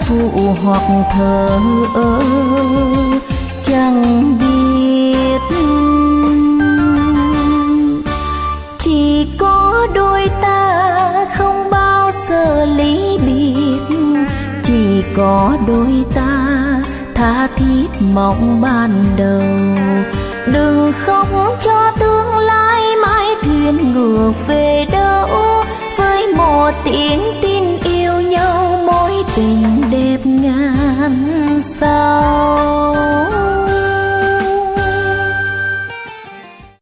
phụ hoặc thờ ơ chẳng biết. Chỉ có đôi ta không bao giờ lý biệt, chỉ có đôi ta tha thiết mong ban đầu. Đừng khóc cho tương lai mãi thuyền ngược về đâu, với một tiếng